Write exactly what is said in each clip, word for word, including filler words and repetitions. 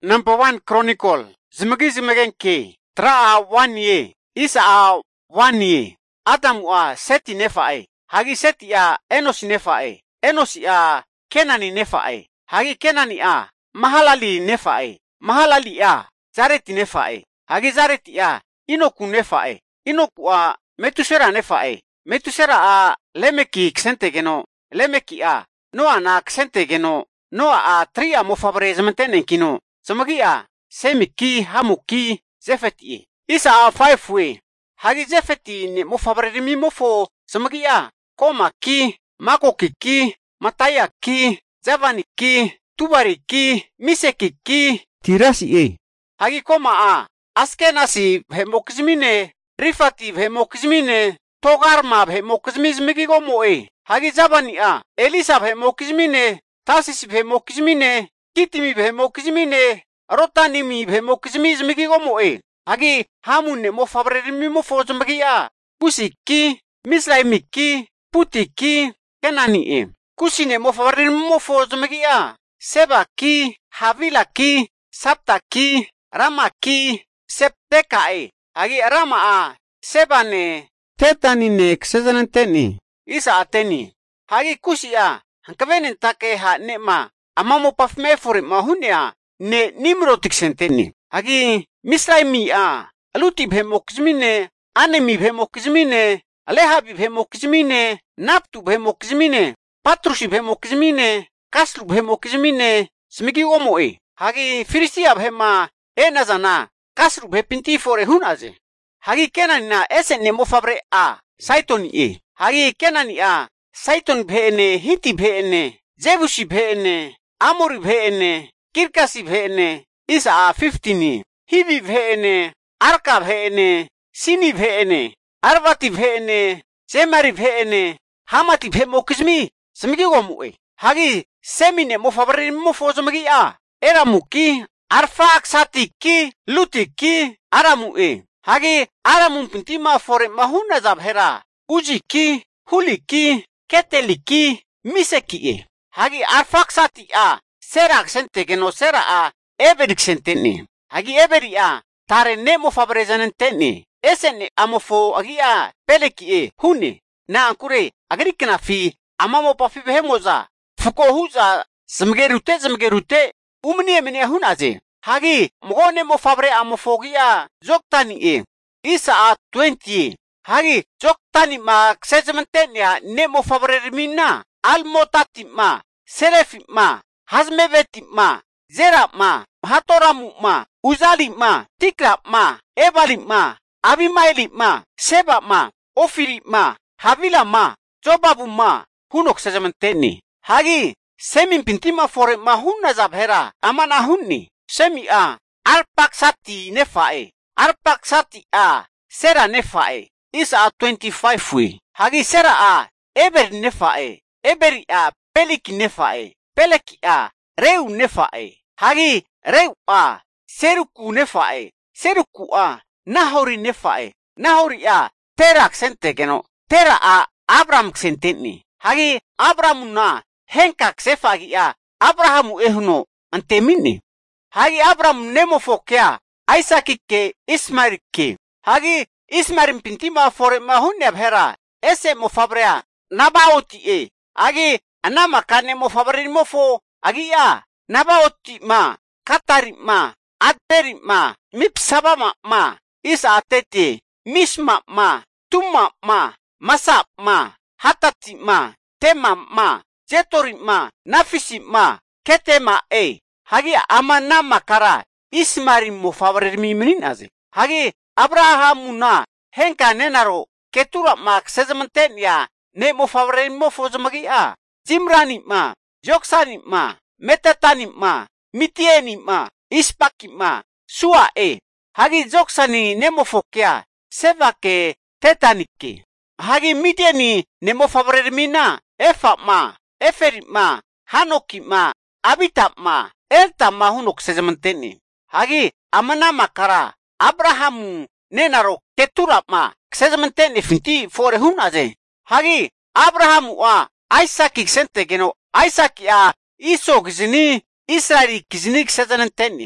number one Chronicle. Zimagi zimagen ke. Tra a one ye. Isa a one ye. Adam wa seti nefae. Hagi seti a Enos nefae. Enos a Kenani nefae. Hagi Kenani a Mahalali nefae. Mahalali a Zareti nefae. Hagi Zareti a Inoku nefae. Inoku a Metusera nefae. Metusera a Lemeki xentegeno. Lemeki a Noa na xentegeno. Noa a tria mo favoresementenen kino. Zimagi a Semiki Hamuki Zefeti. Isa a five way. Hagi Zefeti ni mo favoremi mo fo. Zimagi a Koma ki, Makoki ki, Mataya ki, Zavani ki, Tubari ki, Miseki ki, Tirasi e. Hagi koma a Askenasi vemokizmine, Rifati vemokizmine, Togarma vemokizmizmiki gomo e. Hagi Zavani a Elisa vemokizmine, Tasis vemokizmine, Kitimi vemokizmine, Rotanimi vemokizmizmiki gomo e. Hagi Hamune mo favoremi mo fo zmaki a Pusiki, Mislaimiki, Putiki, Kenani e. Kusine mo favorin mo fo zmaki a Seba ki, Havila ki, Sapta ki, Rama ki, Septeka e. Hagi Rama a Seba ne Tetani ne xezananteni. Isa ateni. Hagi kusi a Hankavenen take ha ne ma Amamo pafme fore ma hunia ne Nimrotik senteni. Hagi Mislaimi a Aluti bhemokizmine, Anemi bhemokizmine, Alehabi bhemokizmine, Naptu bhemokizmine, Patrushi bhemokizmine, Kaslu bhemokizmine, Smigi omo e. Hagi Filistia bhema enazana, Kaslu bhepinti fore hunaze. Hagi Kenani na esen ne mofabre a, Saitoni e. Hagi Kenani a, Saiton bheene, Hiti bheene, Zebushi bheene, Amori bheene, Kirkasi bheene, Isa a fifteen. Hivi bheene, Arka bheene, Sini bheene, Arvati bheene, Zemari bheene, Hamati bhemokizmi, Smigi gomu e. Hagi Semine mo favorin mo fo zmagi a. Eramuki, Arfak satiki, Lutiki, Aramu e. Hagi Aramun pintima fore mahuna zabhera, Ujiki, Huliki, Keteliki, Miseki e. Hagi Arfak sati a, Serak sente geno sera a, Everik senteni. Hagi Everi a, Tare ne mo favoresanenteni. Esen amofo agi a, Peleki e, Huni. Na ankure, agrikna fi, Amamo pafi behemoza, Fuko huza, Zmgerute zmgerute, Umni emine hunaze. Hagi, Mgone mo favore amofogi a, Zoktani e. Isa a twenty. Hagi, Zoktani ma, Xezmentenia, ne mo favore mina, Almotati ma, Serefi ma, Hazmeveti ma, Zera ma, Hatoramu ma, Uzali ma, Tikra ma, Ebali ma, Abimaeli ma, Seba ma, Ofiri ma, Havila ma, Jobabu ma, Hunok sezamenteni. Hagi, Semin pintima fore ma hunna zabhera, Amana hunni. Semi a, Arpaksati nefae, Arpaksati a, Sera nefae. Isa a twenty-five we. Hagi Sera a, Eber nefae, Eberi a, Peliki nefae, Peleki a, Reu nefae. Hagi, Reu a, Seruku nefae, Seruku a, Nahori nefae, Nahori a, Tera xentegeno, Tera a, Abram xenteni. Hagi, Abramu na, Henka xefagi a, Abrahamu ehuno, antemini. Hagi Abramu nemo fokea, Isaki ke, Ismail ke. Hagi, Ismail pintima fore mahunne abhera, ese mo fabrea, Nabaoti e. Hagi, Anama kane mo fabrin mo fo, Hagi a, Nabaoti ma, Katari ma, Adberi ma, Mipsaba ma ma, Isa atete, Mishma ma, Tuma ma, Masa ma, Hatati ma, Tema ma, Jetori ma, Nafisi ma, Ketema e. Hagi amanama kara, Ismail mo favoremi meninaze. Hagi Abrahamu na, Henka nenaro, Ketura ma xezmentenia, ne mo favoremi mo fozmagi a. Jimrani ma, Joksani ma, Metatani ma, Mitieni ma, Ispaki ma, Sua e. Hagi Joksani nemo fokea, Sevake tetanike. Hagi Mitieni nemo favoremi na, Efa ma, Eferi ma, Hanoki ma, Abita ma, Elta ma hunok sezamenteni. Hagi amana makara, Abrahamu nenaro ketura ma, sezamenteni finti fore hunaze. Hagi Abrahamu a, Isaki xente geno, Isaki a, Iso gizini, Israeli gizini sezamenteni.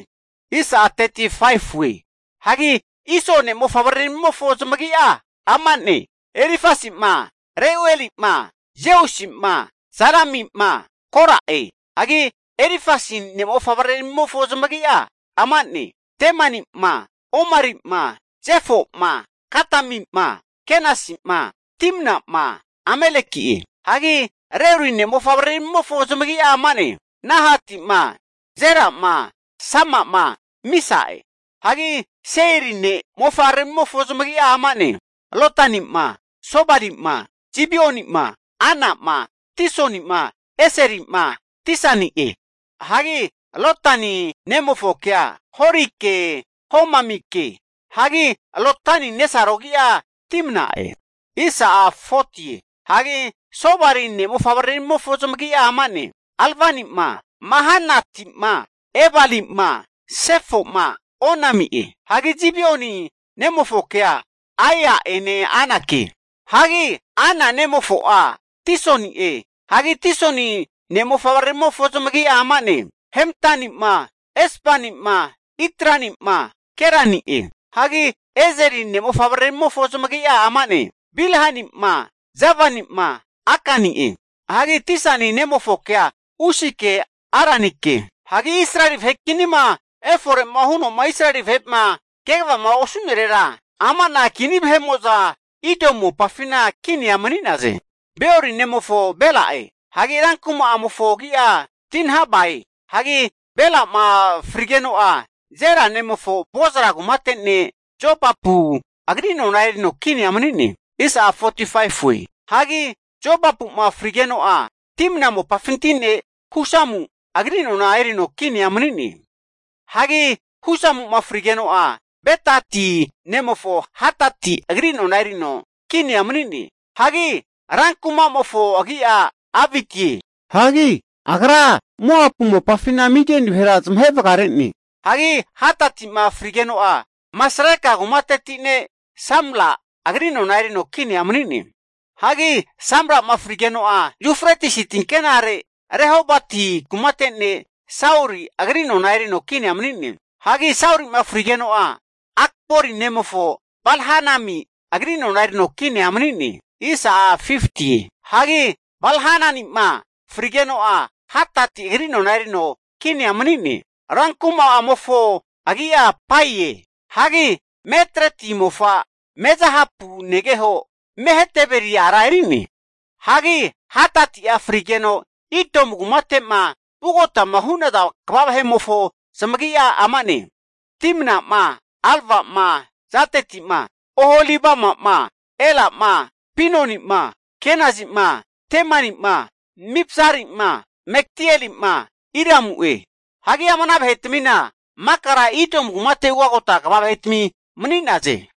Isa thirty-five we. Hagi iso ne mo favorin mo fo zamagia. Amane. Elifasi ma. Reueli ma. Jeushi ma. Sarami ma. Kora e. Hagi Elifasi ne mo favorin mo fo zamagia. Amane. Temani ma. Omari ma. Jefo ma. Katami ma. Kenasi ma. Timna ma. Ameleki e. Hagi Reuri ne mo favorin mo fo zamagia amane. Nahati ma. Zera ma. Sama ma. Misae. Hagi seiri ne mo favorin mo fo zamagia amane. Lotani ma. Sobari ma. Jibioni ma. Ana ma. Tisoni ma. Eseri ma. Tisani e. Hagi lotani nemo fokia. Horike. Homamike. Hagi lotani nesarogia. Timna e. Isa a forty. Hagi sobari ne mo favorin mo fo zamagia amane. Alvani ma. Mahanati ma. Ebali ma. Sefo ma. Onami e. Hagi jibioni nemo fokia. Aya ene anake. Hagi ana nemo foa. Tisoni e. Hagi tisoni nemo favorin mo fo zamagia amane. Hemtani ma. Espani ma. Itrani ma. Kerani e. Hagi ezeri nemo favorin mo fo zamagia amane. Bilhani ma. Zavani ma. Akani e. Hagi tisani nemo fokia. Ushike aranike. Hagi Israel hekini ma. Efore mahuno ma Israel hep ma. Keva ma osunerera. Amana kini bemoza. Idomo pafina kini amaninaze. Beori nemo fo bela e. Hagi rankuma amofo gia. Tinha bai. Hagi bela ma frigeno a. Zera nemo fo bozara gumatene. Jopapu. Agrino nairino kini amanini. Isa forty-five we. Hagi jopapu ma frigeno a. Timna mo pafintine. Husamu. Agrino nairino kini amanini. Hagi husamu ma frigeno a. Betati nemofo hatati agrino nairino kini amanini. Hagi rankuma mofo agia aviti. Hagi agra mo apumo pafina miten beraz mheva kareni. Hagi hatati ma frigeno a. Masreka gumateti ne samla agrino nairino kini amanini. Hagi samra ma frigeno a. Yufreti sitinkenare rehobati gumatene sauri agrino nairino kini amanini. Hagi sauri ma frigeno a. Akpori nemofo balhanami agrino nairino kini amanini. Isa fifty. Hagi balhanani ma frigeno a hatati agrino nairino kini amanini. Rankuma amofo agia paye. Hagi metreti mofa mezahapu negeho meheteberi arairini. Hagi hatati afrigeno itom gumatema bugota mahuna da kwabahe mofo samagia amane. Timna ma. Alva ma, zateti ma, oholiba ma ma, ela ma, pinoni ma, kenazi ma, temani ma, mipsari ma, mektieli ma, iramu e. Hagi amana behetmina, makara itom gumate wagota kababhetmi, meninaze.